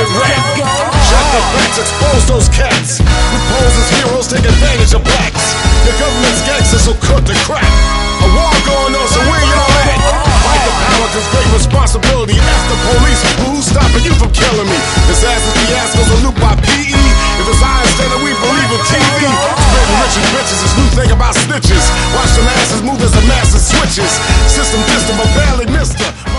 rap. Shut the facts, expose those cats who pose as heroes, take advantage of blacks. Your government's gangsters will cook the crap. A war going on, so where y'all at? Fight the power, cause great responsibility. Ask the police, who's stopping you from killing me? Disasters, fiascos, are looped by PE. If it's I instead of we believe in TV. Spreading riches, bitches, this new thing about snitches. Watch the masses move as the masses switches. System, but barely mister.